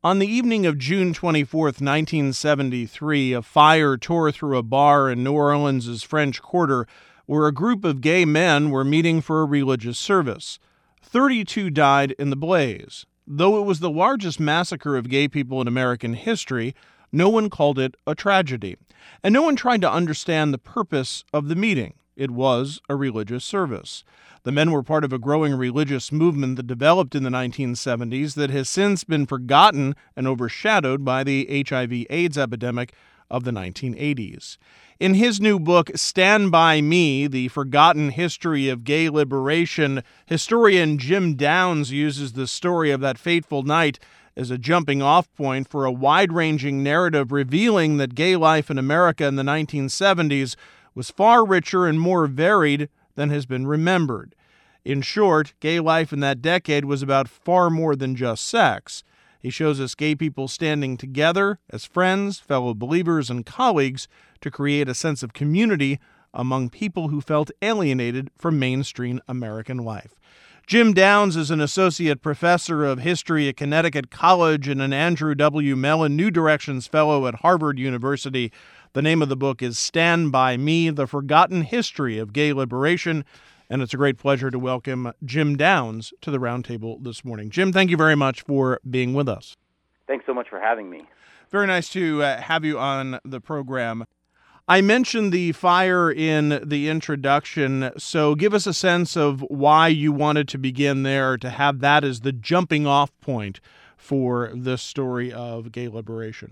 On the evening of June 24th, 1973, a fire tore through a bar in New Orleans' French Quarter where a group of gay men were meeting for a religious service. 32 died in the blaze. Though it was the largest massacre of gay people in American history, no one called it a tragedy, and no one tried to understand the purpose of the meeting. It was a religious service. The men were part of a growing religious movement that developed in the 1970s that has since been forgotten and overshadowed by the HIV/AIDS epidemic of the 1980s. In his new book, Stand By Me, The Forgotten History of Gay Liberation, historian Jim Downs uses the story of that fateful night as a jumping-off point for a wide-ranging narrative revealing that gay life in America in the 1970s was far richer and more varied than has been remembered. In short, gay life in that decade was about far more than just sex. He shows us gay people standing together as friends, fellow believers, and colleagues to create a sense of community among people who felt alienated from mainstream American life. Jim Downs is an associate professor of history at Connecticut College and an Andrew W. Mellon New Directions Fellow at Harvard University. The name of the book is Stand By Me, The Forgotten History of Gay Liberation, and it's a great pleasure to welcome Jim Downs to the roundtable this morning. Jim, thank you very much for being with us. Thanks so much for having me. Very nice to have you on the program. I mentioned the fire in the introduction, so give us a sense of why you wanted to begin there, to have that as the jumping-off point for this story of gay liberation.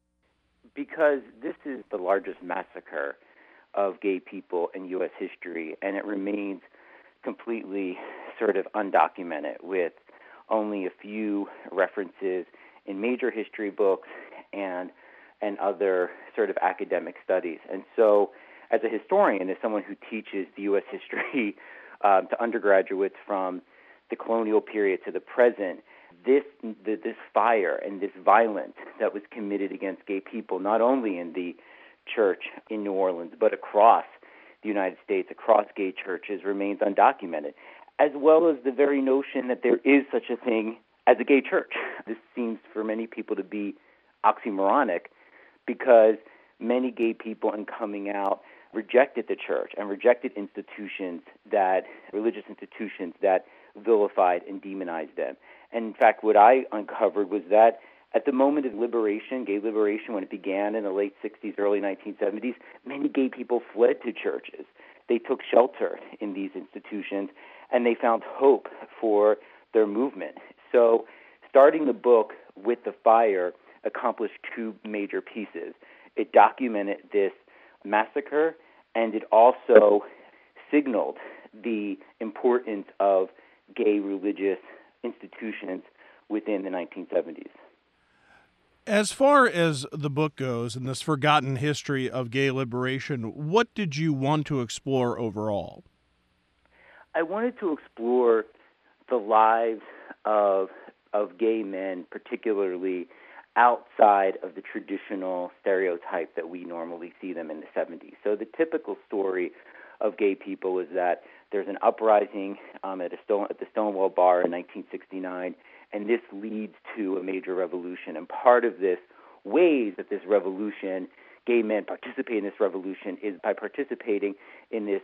Because this is the largest massacre of gay people in U.S. history, and it remains completely sort of undocumented, with only a few references in major history books and other sort of academic studies. And so, as a historian, as someone who teaches the U.S. history to undergraduates from the colonial period to the present, this fire and this violence that was committed against gay people, not only in the church in New Orleans, but across the United States, across gay churches, remains undocumented, as well as the very notion that there is such a thing as a gay church. This seems for many people to be oxymoronic because many gay people in coming out rejected the church and rejected religious institutions that vilified and demonized them. And in fact, what I uncovered was that at the moment of liberation, gay liberation, when it began in the late 60s, early 1970s, many gay people fled to churches. They took shelter in these institutions, and they found hope for their movement. So starting the book with the fire accomplished two major pieces. It documented this massacre, and it also signaled the importance of gay religious institutions within the 1970s. As far as the book goes and this forgotten history of gay liberation, what did you want to explore overall? I wanted to explore the lives of gay men, particularly outside of the traditional stereotype that we normally see them in the 70s. So the typical story of gay people is that there's an uprising at the Stonewall Bar in 1969, and this leads to a major revolution. And part of this ways that this revolution, gay men participate in this revolution, is by participating in this,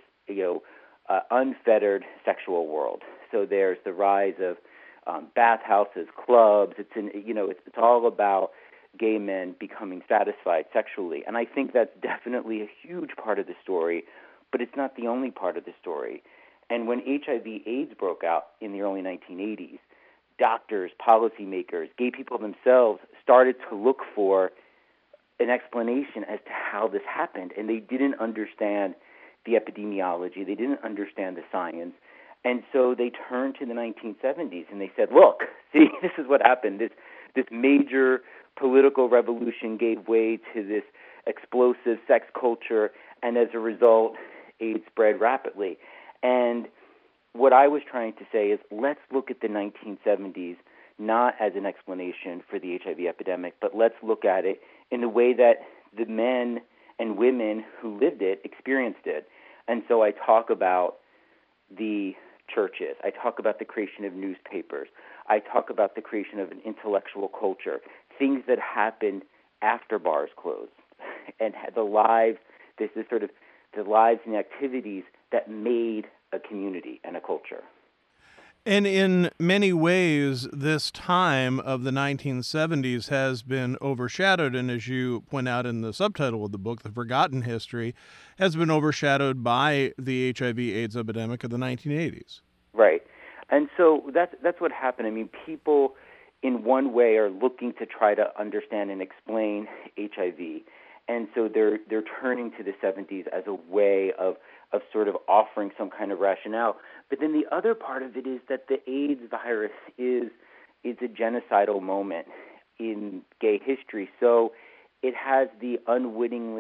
unfettered sexual world. So there's the rise of bathhouses, clubs. It's all about gay men becoming satisfied sexually. And I think that's definitely a huge part of the story, but it's not the only part of the story. And when HIV/AIDS broke out in the early 1980s, doctors, policymakers, gay people themselves started to look for an explanation as to how this happened. And they didn't understand the epidemiology. They didn't understand the science. And so they turned to the 1970s and they said, look, see, this is what happened. This major political revolution gave way to this explosive sex culture, and as a result, AIDS spread rapidly. And what I was trying to say is, let's look at the 1970s not as an explanation for the HIV epidemic, but let's look at it in the way that the men and women who lived it experienced it. And so I talk about the churches. I talk about the creation of newspapers. I talk about the creation of an intellectual culture, things that happened after bars closed, and the lives, this is sort of the lives and the activities that made a community and a culture. And in many ways, this time of the 1970s has been overshadowed, and as you point out in the subtitle of the book, The Forgotten History, has been overshadowed by the HIV/AIDS epidemic of the 1980s. Right. And so that's what happened. I mean, people in one way are looking to try to understand and explain HIV. And so they're turning to the 70s as a way of sort of offering some kind of rationale. But then the other part of it is that the AIDS virus is a genocidal moment in gay history. So it has the unwitting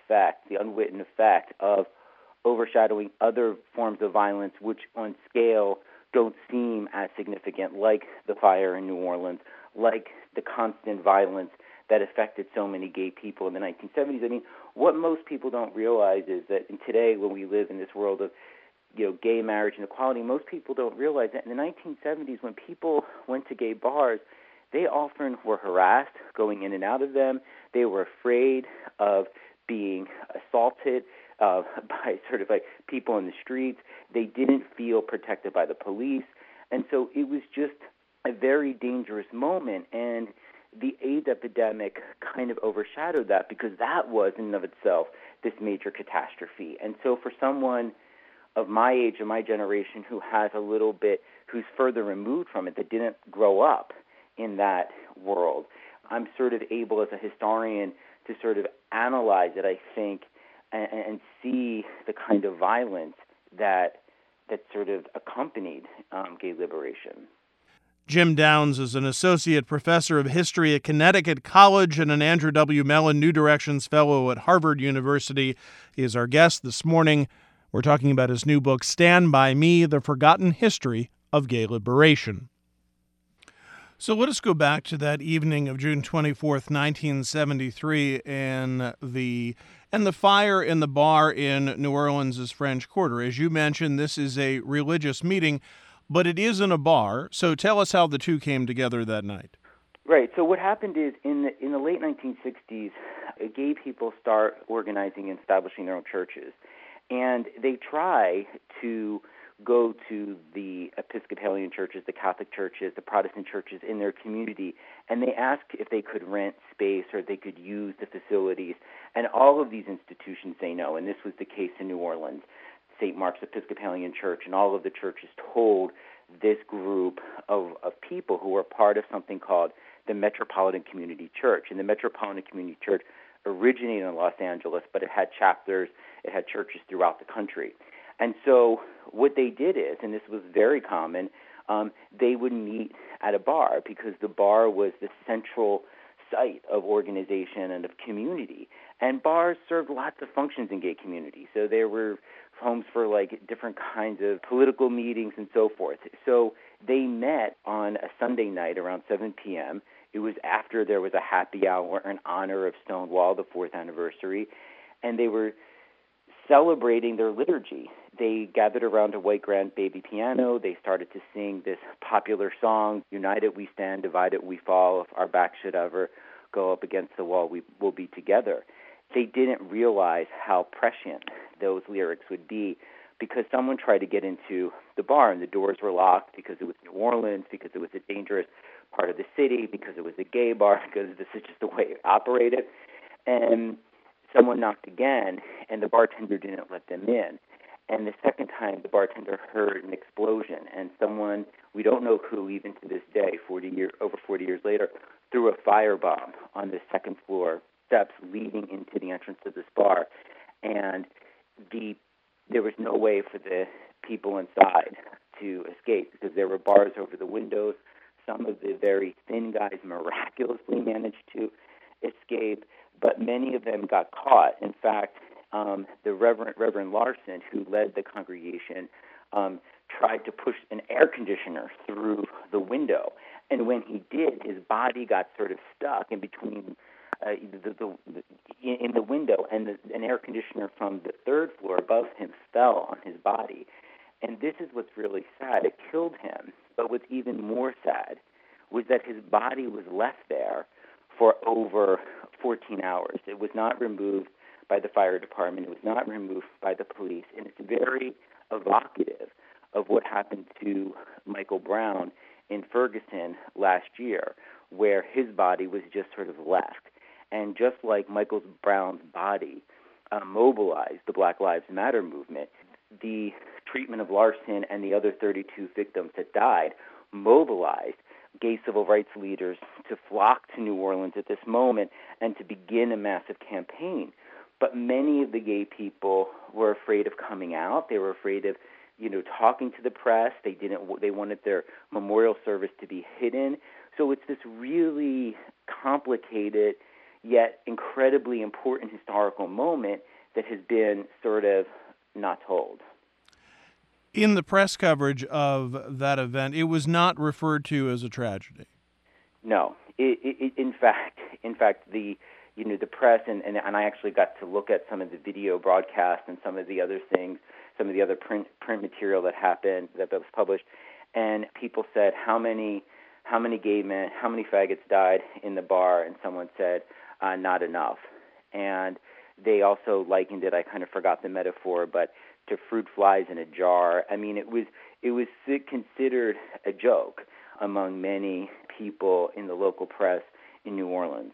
effect of overshadowing other forms of violence, which on scale don't seem as significant, like the fire in New Orleans, like the constant violence that affected so many gay people in the 1970s. I mean, what most people don't realize is that today, when we live in this world of gay marriage and equality, most people don't realize that in the 1970s, when people went to gay bars, they often were harassed going in and out of them. They were afraid of being assaulted by sort of like people in the streets. They didn't feel protected by the police. And so it was just a very dangerous moment. And the AIDS epidemic kind of overshadowed that, because that was in and of itself this major catastrophe. And so for someone of my age and my generation who's further removed from it, that didn't grow up in that world, I'm sort of able as a historian to sort of analyze it, I think, and see the kind of violence that sort of accompanied gay liberation. Jim Downs is an associate professor of history at Connecticut College and an Andrew W. Mellon New Directions Fellow at Harvard University. He is our guest this morning. We're talking about his new book, Stand By Me, The Forgotten History of Gay Liberation. So let us go back to that evening of June 24th, 1973, and the fire in the bar in New Orleans' French Quarter. As you mentioned, this is a religious meeting, but it is in a bar. So tell us how the two came together that night. Right. So what happened is in the late 1960s, gay people start organizing and establishing their own churches. And they try to go to the Episcopalian churches, the Catholic churches, the Protestant churches in their community, and they ask if they could rent space or they could use the facilities. And all of these institutions say no, and this was the case in New Orleans. St. Mark's Episcopalian Church and all of the churches told this group of people who were part of something called the Metropolitan Community Church. And the Metropolitan Community Church originated in Los Angeles, but it had chapters, it had churches throughout the country. And so what they did is, and this was very common, they would meet at a bar, because the bar was the central site of organization and of community. And bars served lots of functions in gay communities. So there were homes for like different kinds of political meetings and so forth. So they met on a Sunday night around 7 p.m. It was after there was a happy hour in honor of Stonewall, the 4th anniversary, and they were celebrating their liturgy. They gathered around a white grand baby piano. They started to sing this popular song, "United we stand, divided we fall. If our back should ever go up against the wall, we will be together." They didn't realize how prescient those lyrics would be, because someone tried to get into the bar and the doors were locked, because it was New Orleans, because it was a dangerous part of the city, because it was a gay bar, because this is just the way it operated. And someone knocked again, and the bartender didn't let them in. And the second time, the bartender heard an explosion, and someone, we don't know who even to this day, over 40 years later, threw a firebomb on the second floor steps leading into the entrance of this bar. And there was no way for the people inside to escape, because there were bars over the windows. Some of the very thin guys miraculously managed to escape, but many of them got caught. In fact, the Reverend Larson, who led the congregation, tried to push an air conditioner through the window. And when he did, his body got sort of stuck in between in the window, and an air conditioner from the third floor above him fell on his body. And this is what's really sad. It killed him. But what's even more sad was that his body was left there for over 14 hours. It was not removed by the fire department. It was not removed by the police. And it's very evocative of what happened to Michael Brown in Ferguson last year, where his body was just sort of left. And just like Michael Brown's body mobilized the Black Lives Matter movement, the treatment of Larson and the other 32 victims that died mobilized gay civil rights leaders to flock to New Orleans at this moment and to begin a massive campaign. But many of the gay people were afraid of coming out. They were afraid of, talking to the press. They wanted their memorial service to be hidden. So it's this really complicated yet incredibly important historical moment that has been sort of not told. In the press coverage of that event, it was not referred to as a tragedy. No, in fact, the press and I actually got to look at some of the video broadcasts and some of the other things, some of the other print material that happened that was published, and people said how many gay men, how many faggots died in the bar, and someone said not enough, and they also likened it. I kind of forgot the metaphor, but to fruit flies in a jar. I mean, it was considered a joke among many people in the local press in New Orleans.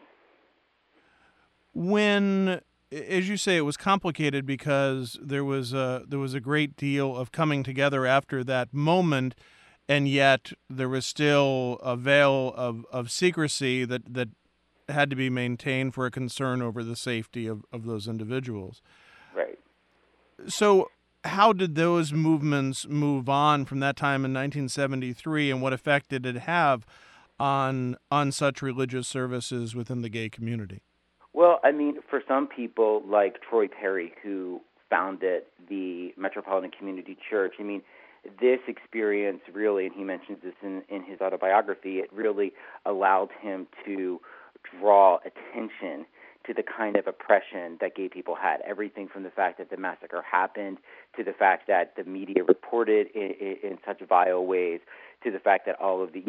When, as you say, it was complicated because there was a great deal of coming together after that moment, and yet there was still a veil of secrecy that had to be maintained for a concern over the safety of those individuals. Right. So how did those movements move on from that time in 1973, and what effect did it have on such religious services within the gay community? Well, I mean, for some people like Troy Perry, who founded the Metropolitan Community Church, I mean, this experience really, and he mentions this in his autobiography, it really allowed him to draw attention to the kind of oppression that gay people had. Everything from the fact that the massacre happened, to the fact that the media reported in such vile ways, to the fact that all of the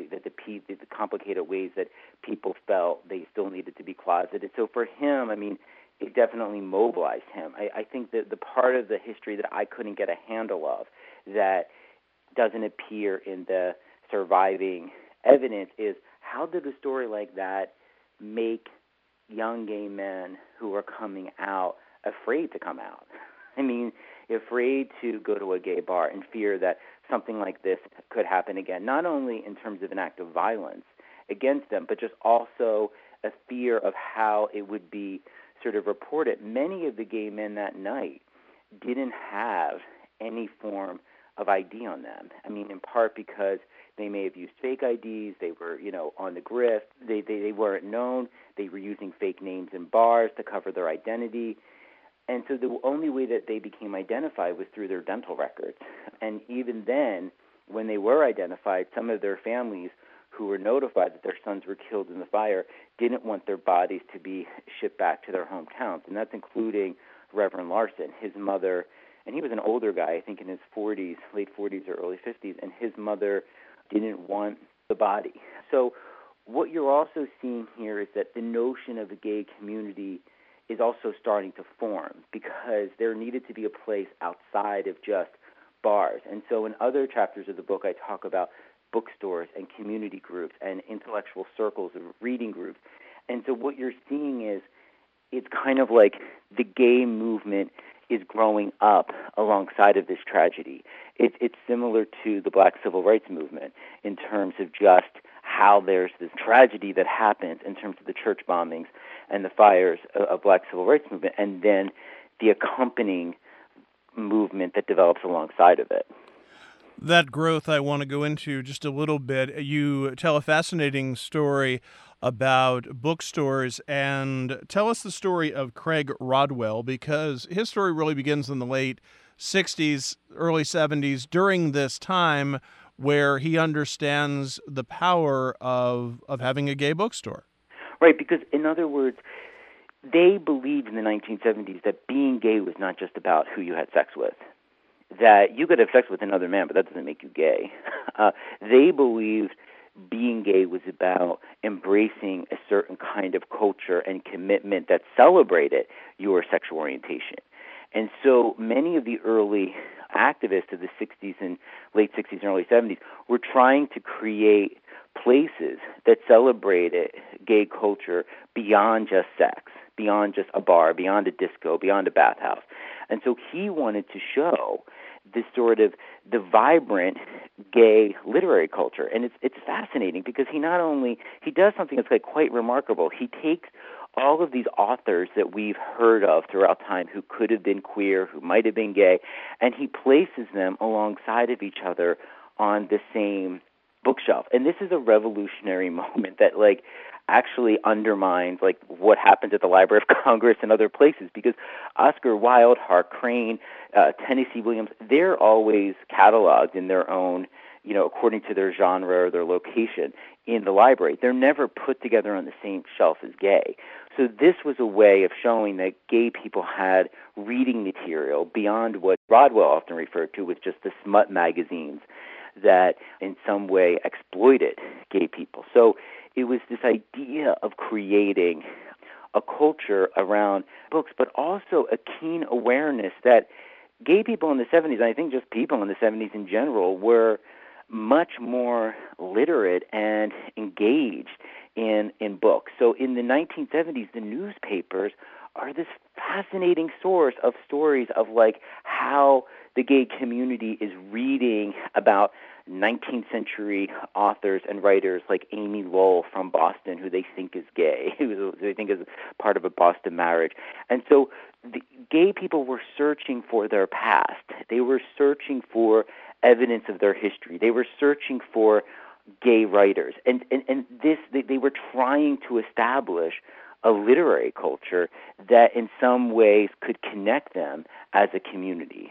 complicated ways that people felt they still needed to be closeted. So for him, I mean, it definitely mobilized him. I think that the part of the history that I couldn't get a handle of, that doesn't appear in the surviving evidence, is how did a story like that make young gay men who are coming out afraid to come out? I mean, afraid to go to a gay bar in fear that something like this could happen again, not only in terms of an act of violence against them, but just also a fear of how it would be sort of reported. Many of the gay men that night didn't have any form of ID on them. I mean, in part because they may have used fake IDs. They were, on the grift. They weren't known. They were using fake names in bars to cover their identity. And so the only way that they became identified was through their dental records. And even then, when they were identified, some of their families who were notified that their sons were killed in the fire didn't want their bodies to be shipped back to their hometowns. And that's including Reverend Larson, his mother. And he was an older guy, I think in his 40s, late 40s or early 50s, and his mother didn't want the body. So what you're also seeing here is that the notion of a gay community is also starting to form, because there needed to be a place outside of just bars. And so in other chapters of the book, I talk about bookstores and community groups and intellectual circles and reading groups. And so what you're seeing is it's kind of like the gay movement is growing up alongside of this tragedy. It's similar to the Black Civil Rights Movement in terms of just how there's this tragedy that happens in terms of the church bombings and the fires of Black Civil Rights Movement, and then the accompanying movement that develops alongside of it. That growth I want to go into just a little bit. You tell a fascinating story about bookstores, and tell us the story of Craig Rodwell, because his story really begins in the late 60s, early 70s, during this time where he understands the power of having a gay bookstore. Right, because in other words, they believed in the 1970s that being gay was not just about who you had sex with. that you could have sex with another man, but that doesn't make you gay. They believed being gay was about embracing a certain kind of culture and commitment that celebrated your sexual orientation. And so many of the early activists of the 60s and late 60s and early 70s were trying to create places that celebrated gay culture beyond just sex, beyond just a bar, beyond a disco, beyond a bathhouse. And so he wanted to show this sort of the vibrant gay literary culture. And it's fascinating because he does something that's quite remarkable. He takes all of these authors that we've heard of throughout time who could have been queer, who might have been gay, and he places them alongside of each other on the same bookshelf. And this is a revolutionary moment that actually undermines what happened at the Library of Congress and other places, because Oscar Wilde, Hart Crane, Tennessee Williams, they're always cataloged in their own, according to their genre or their location in the library. They're never put together on the same shelf as gay. So this was a way of showing that gay people had reading material beyond what Rodwell often referred to as just the smut magazines that in some way exploited gay people. So it was this idea of creating a culture around books, but also a keen awareness that gay people in the 70s, and I think just people in the 70s in general, were much more literate and engaged in books. So in the 1970s, the newspapers are this fascinating source of stories of how the gay community is reading about 19th century authors and writers like Amy Lowell from Boston, who they think is gay, who they think is part of a Boston marriage. And so the gay people were searching for their past. They were searching for evidence of their history. They were searching for gay writers. And they were trying to establish a literary culture that in some ways could connect them as a community.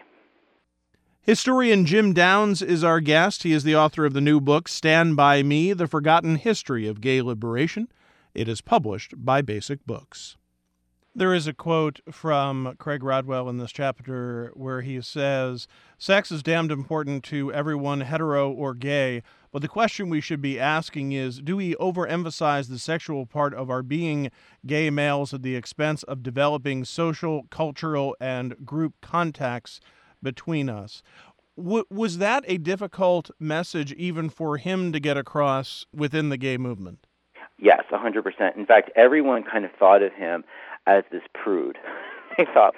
Historian Jim Downs is our guest. He is the author of the new book, Stand By Me, The Forgotten History of Gay Liberation. It is published by Basic Books. There is a quote from Craig Rodwell in this chapter where he says, "Sex is damned important to everyone, hetero or gay, but the question we should be asking is, do we overemphasize the sexual part of our being gay males at the expense of developing social, cultural, and group contacts between us?" Was that a difficult message even for him to get across within the gay movement? Yes, 100%. In fact, everyone kind of thought of him as this prude. They thought,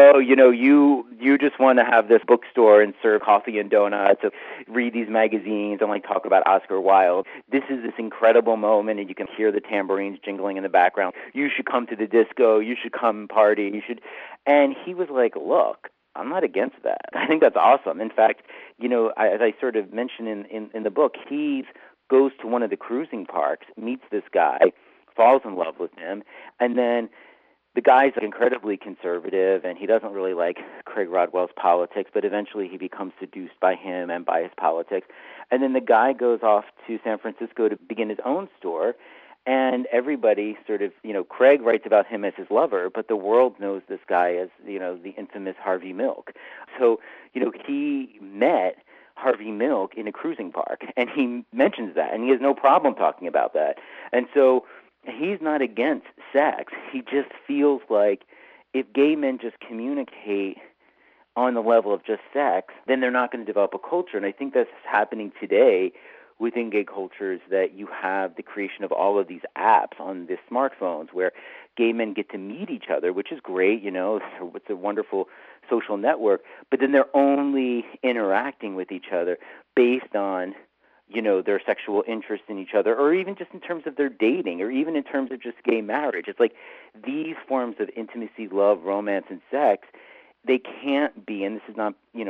you just want to have this bookstore and serve coffee and donuts, read these magazines and talk about Oscar Wilde. This is this incredible moment, and you can hear the tambourines jingling in the background. You should come to the disco. You should come party. You should. And he was like, look, I'm not against that. I think that's awesome. In fact, as I sort of mentioned in the book, he goes to one of the cruising parks, meets this guy, falls in love with him, and then the guy's incredibly conservative, and he doesn't really like Craig Rodwell's politics, but eventually he becomes seduced by him and by his politics. And then the guy goes off to San Francisco to begin his own store, and everybody sort of, Craig writes about him as his lover, but the world knows this guy as, the infamous Harvey Milk. So, he met Harvey Milk in a cruising park, and he mentions that, and he has no problem talking about that. And so he's not against sex. He just feels like if gay men just communicate on the level of just sex, then they're not going to develop a culture. And I think that's happening today within gay cultures, that you have the creation of all of these apps on the smartphones where gay men get to meet each other, which is great, it's a wonderful social network, but then they're only interacting with each other based on, their sexual interest in each other, or even just in terms of their dating, or even in terms of just gay marriage. It's these forms of intimacy, love, romance, and sex, they can't be, and this is not,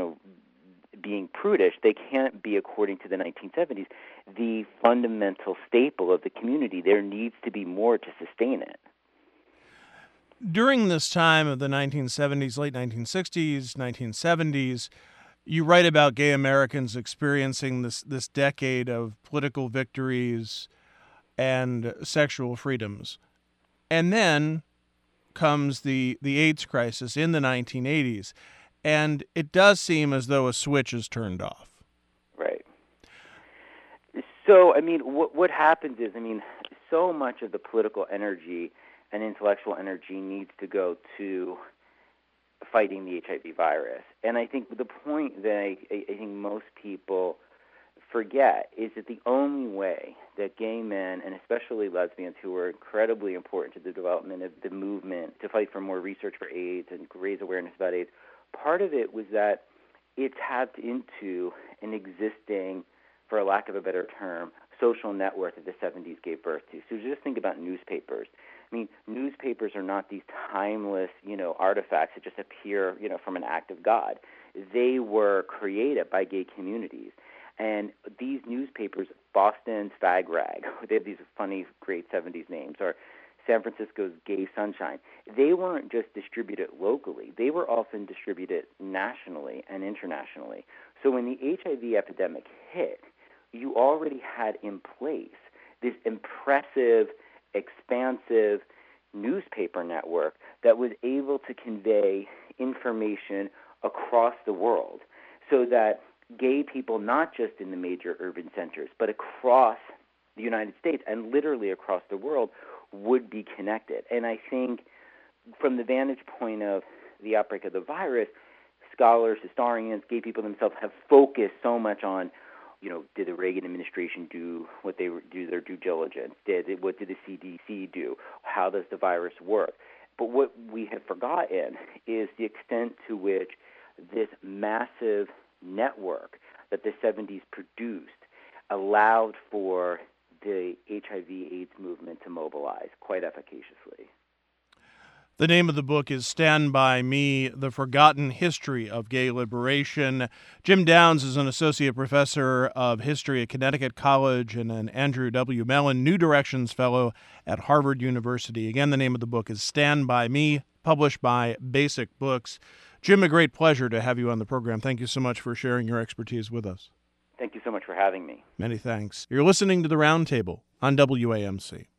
being prudish, they can't be, according to the 1970s, the fundamental staple of the community. There needs to be more to sustain it. During this time of the 1970s, late 1960s, 1970s, you write about gay Americans experiencing this decade of political victories and sexual freedoms. And then comes the AIDS crisis in the 1980s. and it does seem as though a switch is turned off. Right. So, I mean, what happens is, I mean, so much of the political energy and intellectual energy needs to go to fighting the HIV virus. And I think the point that I think most people forget is that the only way that gay men, and especially lesbians who are incredibly important to the development of the movement to fight for more research for AIDS and raise awareness about AIDS, part of it was that it tapped into an existing, for a lack of a better term, social network that the 70s gave birth to. So just think about newspapers. I mean, newspapers are not these timeless, artifacts that just appear, from an act of God. They were created by gay communities. And these newspapers, Boston's Fag Rag, they have these funny, great 70s names, or San Francisco's Gay Sunshine, they weren't just distributed locally. They were often distributed nationally and internationally. So when the HIV epidemic hit, you already had in place this impressive, expansive newspaper network that was able to convey information across the world so that gay people, not just in the major urban centers, but across the United States and literally across the world, would be connected. And I think from the vantage point of the outbreak of the virus, scholars, historians, gay people themselves have focused so much on, did the Reagan administration do what they do their due diligence? What did the CDC do? How does the virus work? But what we have forgotten is the extent to which this massive network that the 70s produced allowed for the HIV/AIDS movement to mobilize quite efficaciously. The name of the book is Stand By Me, The Forgotten History of Gay Liberation. Jim Downs is an associate professor of history at Connecticut College and an Andrew W. Mellon New Directions Fellow at Harvard University. Again, the name of the book is Stand By Me, published by Basic Books. Jim, a great pleasure to have you on the program. Thank you so much for sharing your expertise with us. Thank you so much for having me. Many thanks. You're listening to The Roundtable on WAMC.